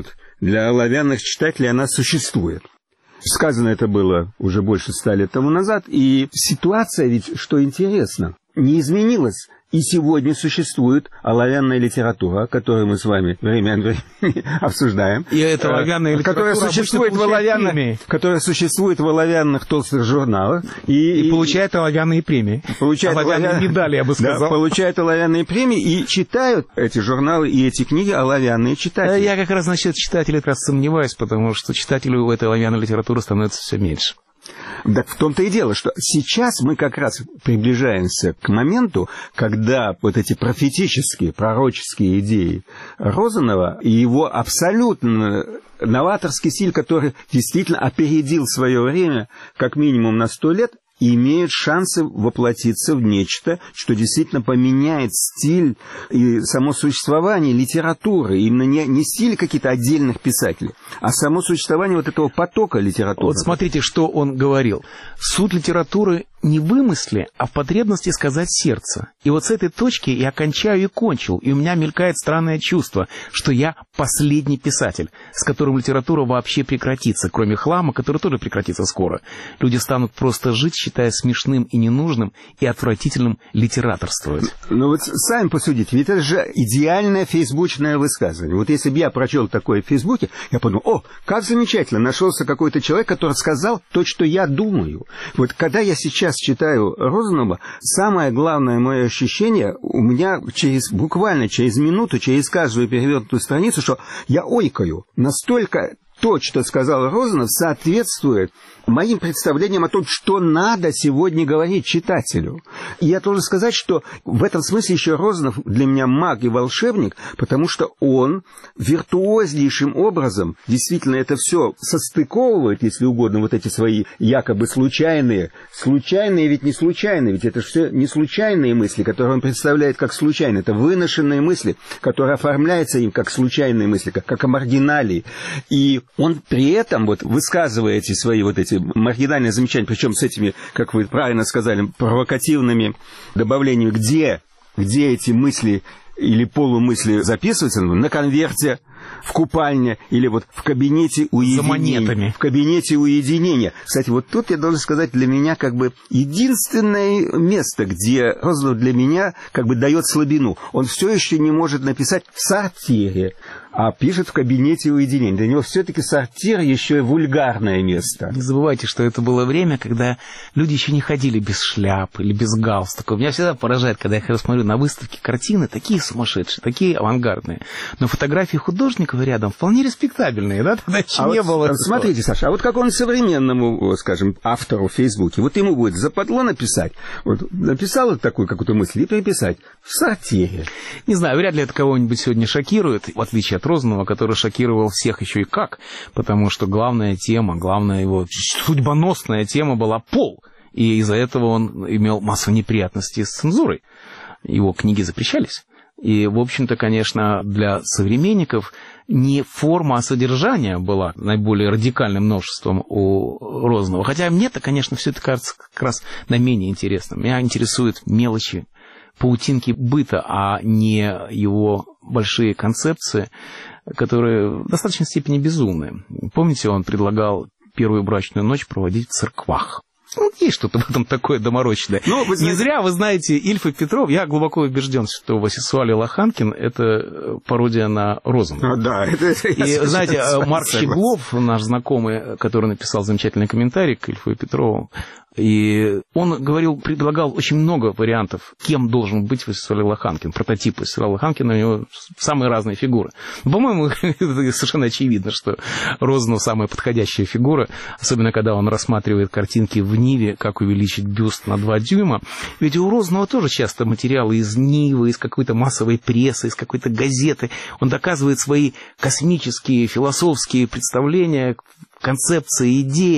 Speaker 14: для оловянных читателей она существует. Сказано это было уже больше ста лет тому назад, и ситуация ведь, что интересно, не изменилась. И сегодня существует оловянная литература, которую мы с вами время от времени обсуждаем.
Speaker 2: И эта оловянная литература
Speaker 14: которая существует, в оловянных, которая существует в оловянных толстых журналах. И,
Speaker 2: и получает оловянные премии.
Speaker 14: Получает
Speaker 2: оловянные оловян... медали, я бы сказал.
Speaker 14: Да, получают оловянные премии и читают эти журналы и эти книги оловянные читатели.
Speaker 2: Я как раз насчет читателей как раз сомневаюсь, потому что читателей у этой оловянной литературы становится все меньше.
Speaker 14: Так в том-то и дело, что сейчас мы как раз приближаемся к моменту, когда вот эти профетические, пророческие идеи Розанова и его абсолютно новаторский стиль, который действительно опередил свое время как минимум на сто лет, имеют шансы воплотиться в нечто, что действительно поменяет стиль и само существование литературы. Именно не, не стиль каких-то отдельных писателей, а само существование вот этого потока литературы.
Speaker 2: Вот смотрите, что он говорил. Суть литературы не в вымысле, а в потребности сказать сердце. И вот с этой точки я кончаю и кончил, и у меня мелькает странное чувство, что я последний писатель, с которым литература вообще прекратится, кроме хлама, который тоже прекратится скоро. Люди станут просто жить, считая смешным и ненужным, и отвратительным литераторствовать.
Speaker 14: Ну вот сами посудите, ведь это же идеальное фейсбучное высказывание. Вот если бы я прочел такое в Фейсбуке, я подумал, о, как замечательно, нашелся какой-то человек, который сказал то, что я думаю. Вот когда я сейчас читаю Розанова, самое главное мое ощущение у меня через, буквально через минуту, через каждую перевернутую страницу, что я ойкаю. Настолько то, что сказал Розанов, соответствует моим представлениям о том, что надо сегодня говорить читателю. И я должен сказать, что в этом смысле еще Розанов для меня маг и волшебник, потому что он виртуознейшим образом действительно это все состыковывает, если угодно, вот эти свои якобы случайные, случайные ведь не случайные, ведь это же все не случайные мысли, которые он представляет как случайные, это выношенные мысли, которые оформляются им как случайные мысли, как, как о маргиналии. И он при этом, вот, высказывая эти свои вот эти маргинальные замечания, причем с этими, как вы правильно сказали, провокативными добавлениями, где, где эти мысли или полумысли записываются, на конверте, в купальне или вот в кабинете уединения.
Speaker 2: За монетами.
Speaker 14: В кабинете уединения. Кстати, вот тут я должен сказать, для меня как бы единственное место, где Розанов для меня как бы дает слабину. Он все еще не может написать в сортире, а пишет в кабинете уединения. Для него все-таки сортир еще и вульгарное место.
Speaker 2: Не забывайте, что это было время, когда люди еще не ходили без шляп или без галстука. Меня всегда поражает, когда я смотрю на выставки картины, такие сумасшедшие, такие авангардные. Но фотографии художников рядом вполне респектабельные, да? Тогда еще
Speaker 14: а
Speaker 2: не
Speaker 14: вот,
Speaker 2: было.
Speaker 14: Смотрите, Саша, а вот как он современному, скажем, автору в Фейсбуке, вот ему будет западло написать, вот написал такую какую-то мысль и переписать в сортире.
Speaker 2: Не знаю, вряд ли это кого-нибудь сегодня шокирует, в отличие от Розанова, который шокировал всех еще и как, потому что главная тема, главная его судьбоносная тема была пол, и из-за этого он имел массу неприятностей с цензурой. Его книги запрещались. И, в общем-то, конечно, для современников не форма, а содержание была наиболее радикальным новшеством у Розанова. Хотя мне-то, конечно, все это кажется как раз наименее интересным. Меня интересуют мелочи, паутинки быта, а не его большие концепции, которые в достаточной степени безумные. Помните, он предлагал первую брачную ночь проводить в церквах. Ну, есть что-то в этом такое доморощенное. Ну, знаете... Не зря, вы знаете, Ильф и Петров, я глубоко убежден, что Васисуали Лоханкин – это пародия на Розанова.
Speaker 14: Ну, да, это, это
Speaker 2: и, знаете, Марк Щеглов, наш знакомый, который написал замечательный комментарий к Ильфу и Петрову, и он говорил, предлагал очень много вариантов, кем должен быть Васисуали Лоханкин. Прототип Васисуали Лоханкина, у него самые разные фигуры. По-моему, совершенно очевидно, что Розанов самая подходящая фигура, особенно когда он рассматривает картинки в Ниве, как увеличить бюст на два дюйма. Ведь у Розанова тоже часто материалы из Нивы, из какой-то массовой прессы, из какой-то газеты. Он доказывает свои космические, философские представления, концепции, идеи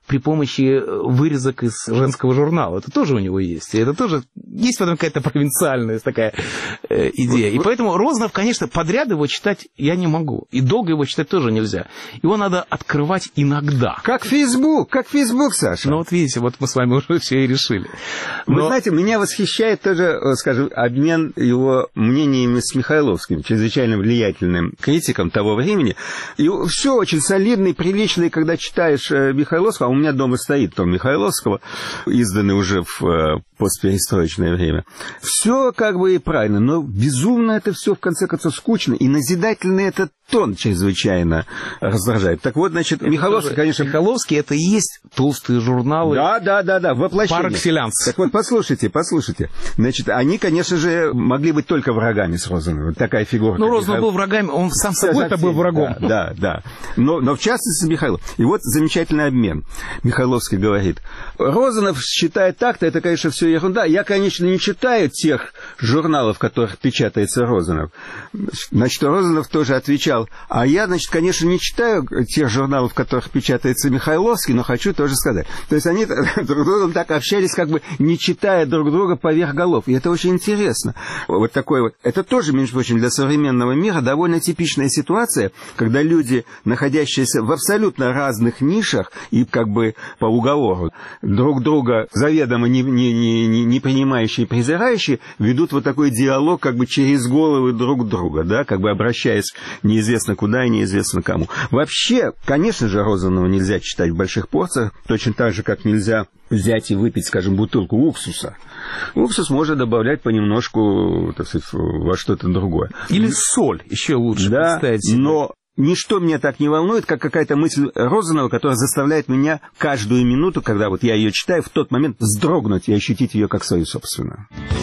Speaker 2: при помощи вырезок из женского журнала. Это тоже у него есть. И это тоже есть в этом какая-то провинциальная такая э, идея. И поэтому Розанов, конечно, подряд его читать я не могу. И долго его читать тоже нельзя. Его надо открывать иногда.
Speaker 14: Как Фейсбук, как Фейсбук, Саша.
Speaker 2: Ну вот видите, вот мы с вами уже все и решили.
Speaker 14: Но...
Speaker 2: Но...
Speaker 14: Вы знаете, меня восхищает тоже, скажем, обмен его мнениями с Михайловским, чрезвычайно влиятельным критиком того времени. И все очень солидно и прилично, и когда читаешь Михайловского, а у меня дома стоит том Михайловского, изданный уже в постперестроечное время. Все как бы и правильно, но безумно это все в конце концов скучно, и назидательный этот тон чрезвычайно раздражает. Так вот, значит, это Михайловский, тоже, конечно...
Speaker 2: Михайловский это и есть толстые журналы.
Speaker 14: Да, да, да, да, воплощение.
Speaker 2: Пар экселленс.
Speaker 14: Так вот, послушайте, послушайте. Значит, они, конечно же, могли быть только врагами с Розановым. Такая фигура.
Speaker 2: Ну, Розанов был врагами, он сам собой-то был врагом.
Speaker 14: Да, да, да. Но, но в частности с Михайловым. И вот замечательный обмен. Михайловский говорит, Розанов считает так-то, это, конечно, все ерунда. Я, конечно, не читаю тех журналов, в которых печатается Розанов. Значит, Розанов тоже отвечал, а я, значит, конечно, не читаю тех журналов, в которых печатается Михайловский, но хочу тоже сказать. То есть они друг с другом так общались, как бы не читая друг друга поверх голов. И это очень интересно. Вот такое вот. Это тоже, между прочим, для современного мира довольно типичная ситуация, когда люди, находящиеся в абсолютно разных нишах и как бы по уговору друг друга заведомо не, не, не, не принимающие и презирающие, ведут вот такой диалог как бы через головы друг друга, да, как бы обращаясь неизвестно куда и неизвестно кому. Вообще, конечно же, Розанова нельзя читать в больших порциях, точно так же, как нельзя взять и выпить, скажем, бутылку уксуса. Уксус можно добавлять понемножку, так сказать, во что-то другое.
Speaker 2: Или соль, еще лучше.
Speaker 14: Да, но ничто меня так не волнует, как какая-то мысль Розанова, которая заставляет меня каждую минуту, когда вот я ее читаю, в тот момент вздрогнуть и ощутить ее как свою собственную.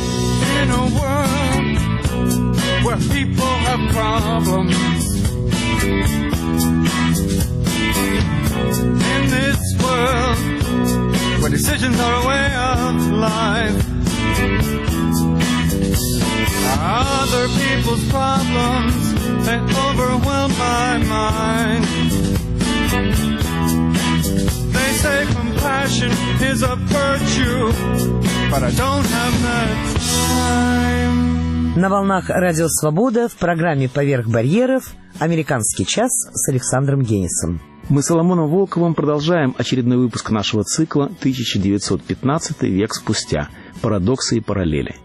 Speaker 15: Where decisions are a way of life. Other people's problems, they overwhelm my mind. They say compassion is a virtue, but I don't have that time.
Speaker 1: На волнах Радио Свобода в программе «Поверх барьеров» «Американский час» с Александром Генисом.
Speaker 2: Мы с Соломоном Волковым продолжаем очередной выпуск нашего цикла тысяча девятьсот пятнадцатый век спустя. Парадоксы и параллели.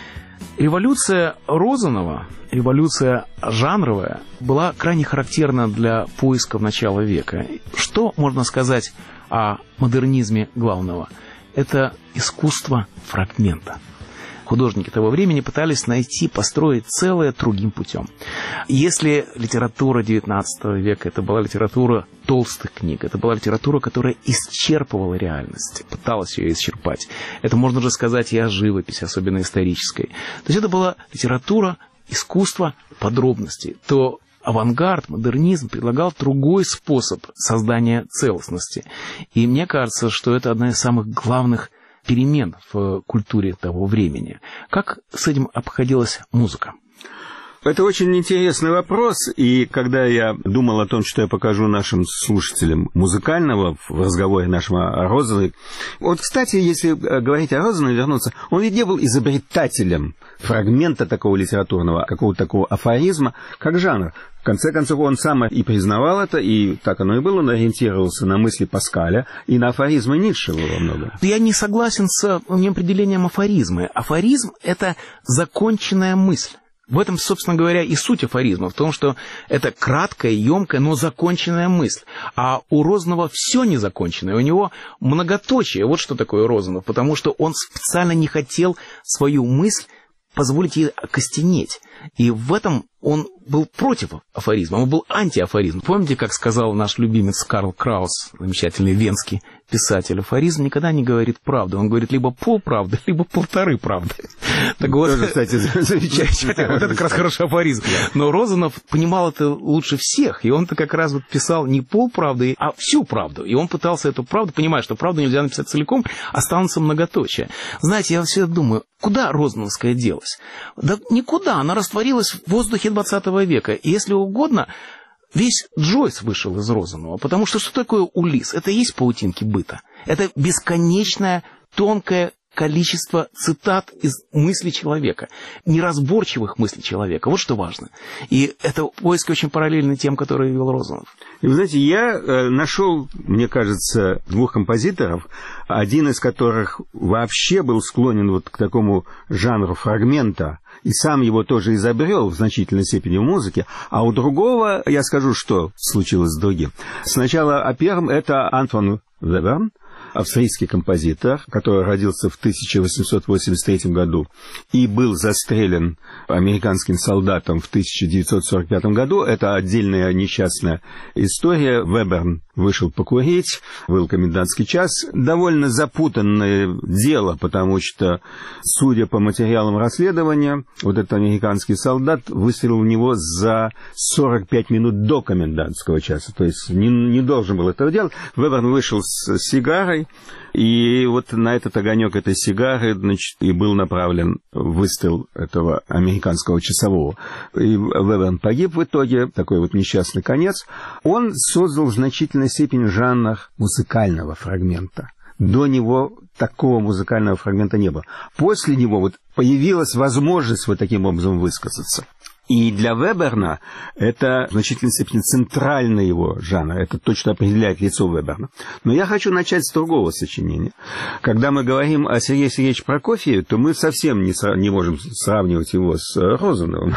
Speaker 2: Революция Розанова, революция жанровая, была крайне характерна для поисков начала века. Что можно сказать о модернизме главного? Это искусство фрагмента. Художники того времени пытались найти, построить целое другим путем. Если литература девятнадцатого века, это была литература толстых книг, это была литература, которая исчерпывала реальность, пыталась ее исчерпать. Это можно же сказать и о живописи, особенно исторической. То есть это была литература, искусство подробностей. То авангард, модернизм предлагал другой способ создания целостности. И мне кажется, что это одна из самых главных перемен в культуре того времени. Как с этим обходилась музыка?
Speaker 14: Это очень интересный вопрос, и когда я думал о том, что я покажу нашим слушателям музыкального в разговоре нашем о Розанове, вот, кстати, если говорить о Розанове, вернуться, он ведь не был изобретателем фрагмента такого литературного, какого-то такого афоризма, как жанр. В конце концов, он сам и признавал это, и так оно и было, он ориентировался на мысли Паскаля и на афоризмы Ницше во многом.
Speaker 2: Я не согласен с определением афоризма. Афоризм – это законченная мысль. В этом, собственно говоря, и суть афоризма, в том, что это краткая, емкая, но законченная мысль. А у Розанова все незаконченное, у него многоточие. Вот что такое Розанов, потому что он специально не хотел свою мысль позволить ей окостенеть. И в этом он был против афоризма, он был антиафоризм. Помните, как сказал наш любимец Карл Краус, замечательный венский писатель, афоризм никогда не говорит правду. Он говорит либо полправды, либо полторы правды. Так вот,
Speaker 14: тоже, кстати, замечательно.
Speaker 2: Вот это как раз хороший афоризм. Но Розанов понимал это лучше всех, и он-то как раз вот писал не полправды, а всю правду. И он пытался эту правду, понимая, что правду нельзя написать целиком, останутся многоточия. Знаете, я всегда думаю, куда Розановская делась? Да никуда, она растворилась в воздухе двадцатого века. И если угодно, весь Джойс вышел из Розанова, потому что что такое Улисс? Это и есть паутинки быта. Это бесконечное, тонкое количество цитат из мыслей человека, неразборчивых мыслей человека. Вот что важно. И это поиски очень параллельны тем, которые вел Розанов.
Speaker 14: И вы знаете, я э, нашел, мне кажется, двух композиторов, один из которых вообще был склонен вот к такому жанру фрагмента, и сам его тоже изобрел в значительной степени в музыке, а у другого, я скажу, что случилось с другим. Сначала о первом это Антон Веберн, австрийский композитор, который родился в тысяча восемьсот восемьдесят третьем году и был застрелен американским солдатом в тысяча девятьсот сорок пятом году. Это отдельная несчастная история. Веберн вышел покурить, был комендантский час. Довольно запутанное дело, потому что, судя по материалам расследования, вот этот американский солдат выстрелил в него за сорок пять минут до комендантского часа. То есть не, не должен был этого делать. Веберн вышел с сигарой, и вот на этот огонек этой сигары, значит, и был направлен выстрел этого американского часового. И Веберн погиб в итоге, такой вот несчастный конец. Он создал в значительной степени жанр музыкального фрагмента. До него такого музыкального фрагмента не было. После него вот появилась возможность вот таким образом высказаться. И для Веберна это в значительной степени центральный его жанр. Это точно определяет лицо Веберна. Но я хочу начать с другого сочинения. Когда мы говорим о Сергее Сергеевиче Прокофьеве, то мы совсем не, сра- не можем сравнивать его с Розановым.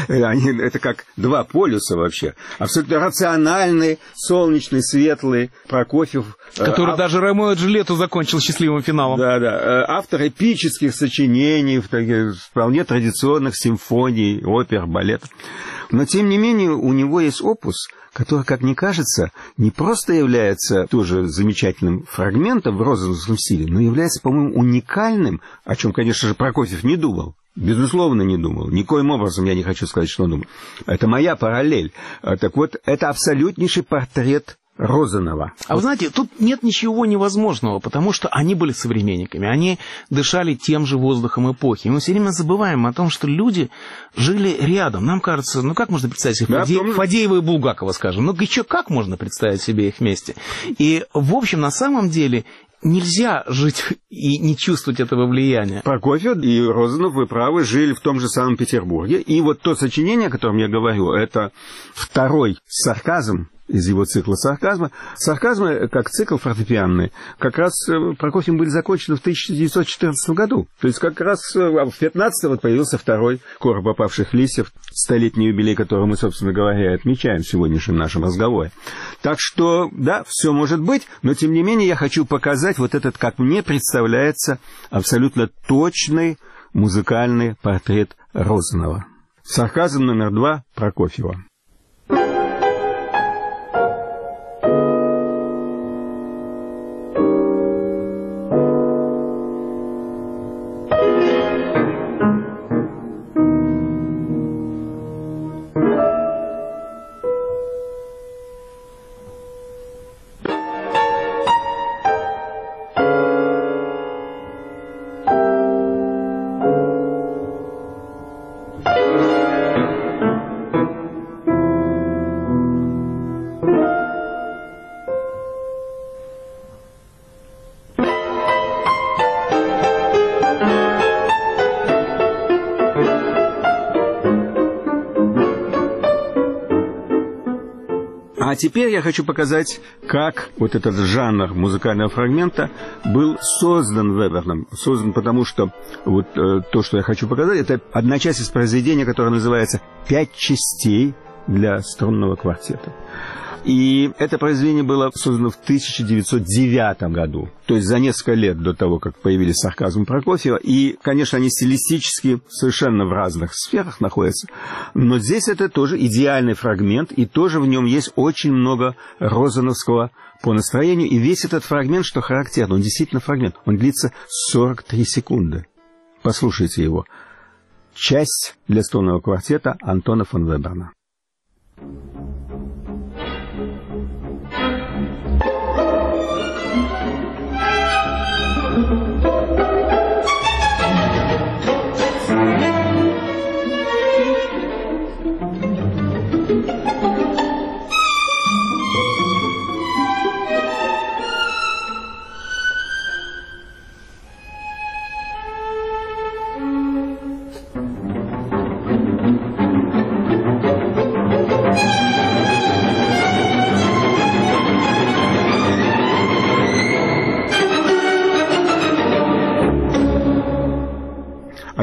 Speaker 14: Это как два полюса вообще. Абсолютно рациональный, солнечный, светлый Прокофьев.
Speaker 2: Который даже Ромео и Джульетту закончил счастливым финалом.
Speaker 14: Да, да. Автор эпических сочинений, вполне традиционных симфоний, опер, балет. Но, тем не менее, у него есть опус, который, как мне кажется, не просто является тоже замечательным фрагментом в розановском стиле, но является, по-моему, уникальным, о чем, конечно же, Прокофьев не думал. Безусловно, не думал. Никоим образом я не хочу сказать, что он думал. Это моя параллель. Так вот, это абсолютнейший портрет Розанова.
Speaker 2: А вы знаете, тут нет ничего невозможного, потому что они были современниками, они дышали тем же воздухом эпохи. И мы все время забываем о том, что люди жили рядом. Нам кажется, ну как можно представить себе Фаде... да, Фадеева и Булгакова, скажем? Ну еще как можно представить себе их вместе? И, в общем, на самом деле... Нельзя жить и не чувствовать этого влияния.
Speaker 14: Прокофьев и Розанов, вы правы, жили в том же самом Петербурге. И вот то сочинение, о котором я говорю, это второй сарказм из его цикла сарказма. Сарказмы, как цикл фортепианный, как раз Прокофьевым были закончены в тысяча девятьсот четырнадцатом году. То есть как раз в пятнадцатом вот появился второй «Короб опавших листьев», столетний юбилей, который мы, собственно говоря, отмечаем в сегодняшнем нашем разговоре. Так что, да, все может быть, но тем не менее я хочу показать вот этот, как мне представляется, абсолютно точный музыкальный портрет Розанова. Сарказм номер два Прокофьева. А теперь я хочу показать, как вот этот жанр музыкального фрагмента был создан Веберном. Создан потому, что вот э, то, что я хочу показать, это одна часть из произведения, которое называется «Пять частей для струнного квартета». И это произведение было создано в тысяча девятьсот девятом году, то есть за несколько лет до того, как появились сарказмы Прокофьева. И, конечно, они стилистически совершенно в разных сферах находятся. Но здесь это тоже идеальный фрагмент, и тоже в нем есть очень много розановского по настроению. И весь этот фрагмент, что характерно, он действительно фрагмент, он длится сорок три секунды. Послушайте его. Часть для струнного квартета Антона фон Веберна.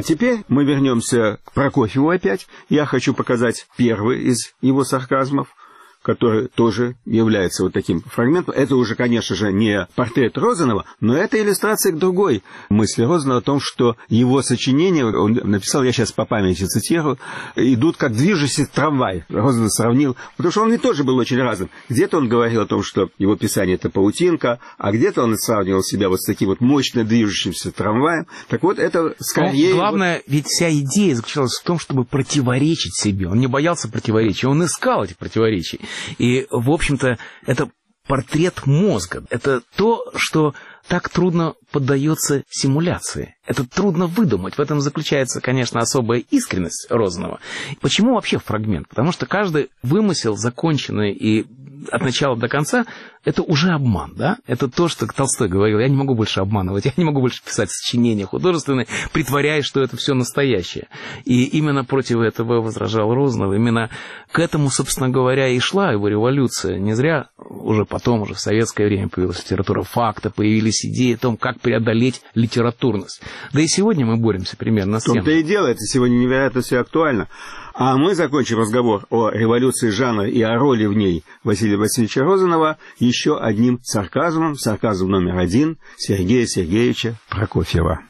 Speaker 14: А теперь мы вернемся к Прокофьеву опять. Я хочу показать первый из его сарказмов, который тоже является вот таким фрагментом. Это уже, конечно же, не портрет Розанова, но это иллюстрация к другой мысли Розанова о том, что его сочинения, он написал, я сейчас по памяти цитирую, идут как движущийся трамвай. Розанов сравнил, потому что он ведь тоже был очень разным. Где-то он говорил о том, что его писание — это паутинка, а где-то он сравнивал себя вот с таким вот мощно движущимся трамваем. Так вот, это скорее...
Speaker 2: Но главное, вот... ведь вся идея заключалась в том, чтобы противоречить себе. Он не боялся противоречий, он искал эти противоречия. И, в общем-то, это портрет мозга. Это то, что так трудно поддается симуляции. Это трудно выдумать. В этом заключается, конечно, особая искренность Розанова. Почему вообще фрагмент? Потому что каждый вымысел, законченный и от начала до конца, это уже обман, да? Это то, что Толстой говорил: я не могу больше обманывать, я не могу больше писать сочинения художественные, притворяясь, что это все настоящее. И именно против этого возражал Розанов. Именно к этому, собственно говоря, и шла его революция. Не зря уже потом, уже в советское время появилась литература факта, появились идеи о том, как преодолеть литературность. Да и сегодня мы боремся примерно с тем.
Speaker 14: В том-то и дело, это сегодня невероятно все актуально. А мы закончим разговор о революции жанра и о роли в ней Василия Васильевича Розанова еще одним сарказмом, сарказм номер один Сергея Сергеевича Прокофьева.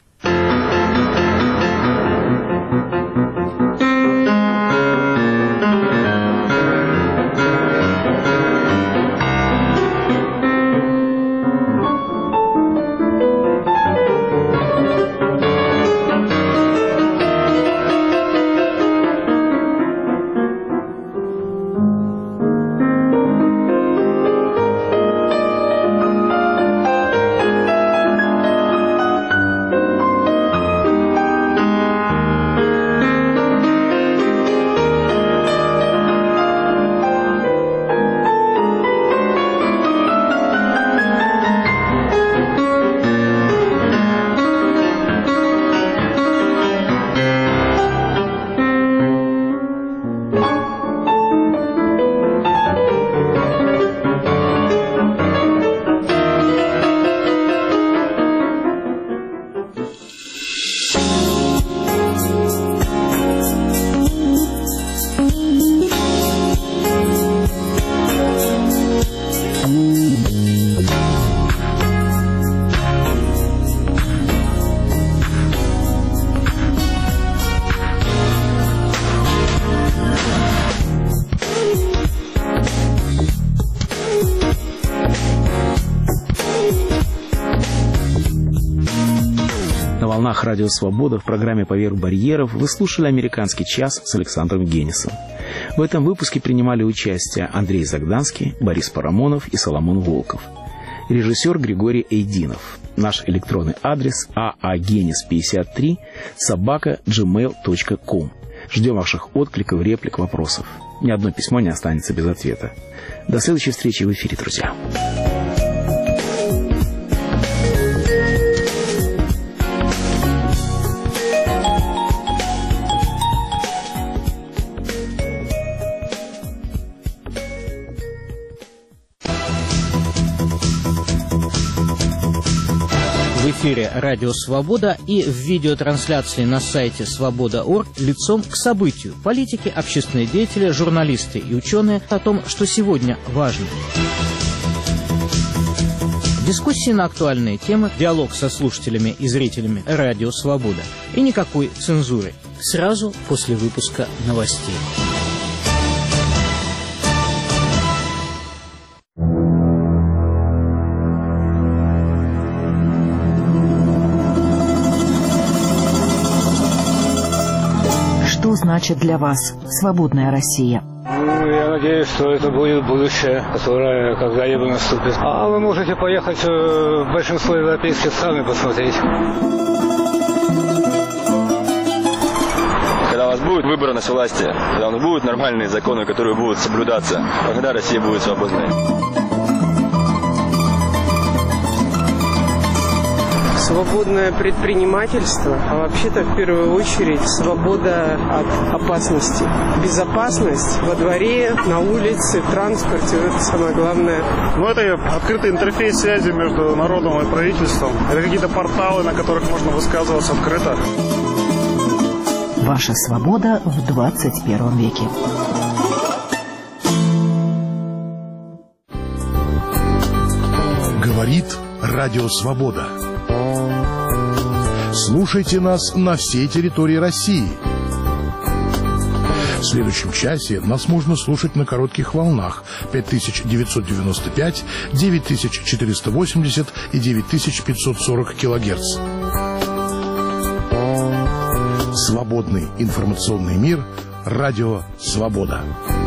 Speaker 2: Радио «Свобода» в программе «Поверх барьеров» вы слушали «Американский час» с Александром Генисом. В этом выпуске принимали участие Андрей Загданский, Борис Парамонов и Соломон Волков. Режиссер Григорий Эйдинов. Наш электронный адрес аагенис пятьдесят три собака джимейл точка ком. Ждем ваших откликов, реплик, вопросов. Ни одно письмо не останется без ответа. До следующей встречи в эфире, друзья.
Speaker 13: В эфире «Радио Свобода» и в видеотрансляции на сайте свобода точка орг лицом к событию. Политики, общественные деятели, журналисты и ученые о том, что сегодня важно. Дискуссии на актуальные темы, диалог со слушателями и зрителями «Радио Свобода». И никакой цензуры. Сразу после выпуска новостей.
Speaker 16: Что значит для вас свободная Россия?
Speaker 17: Ну, я надеюсь, что это будет будущее, которое когда-либо наступит. А вы можете поехать в большинство европейских стран и посмотреть.
Speaker 18: Когда у вас будет выборность власти, когда у нас будут нормальные законы, которые будут соблюдаться, тогда Россия будет свободной.
Speaker 19: Свободное предпринимательство, а вообще-то в первую очередь свобода от опасности. Безопасность во дворе, на улице, в транспорте, это самое главное.
Speaker 20: Ну, это открытый интерфейс связи между народом и правительством. Это какие-то порталы, на которых можно высказываться открыто.
Speaker 16: Ваша свобода в двадцать первом веке.
Speaker 21: Говорит Радио Свобода. Слушайте нас на всей территории России. В следующем часе нас можно слушать на коротких волнах пять тысяч девятьсот девяносто пять, девять тысяч четыреста восемьдесят и девять тысяч пятьсот сорок килогерц. Свободный информационный мир. Радио Свобода.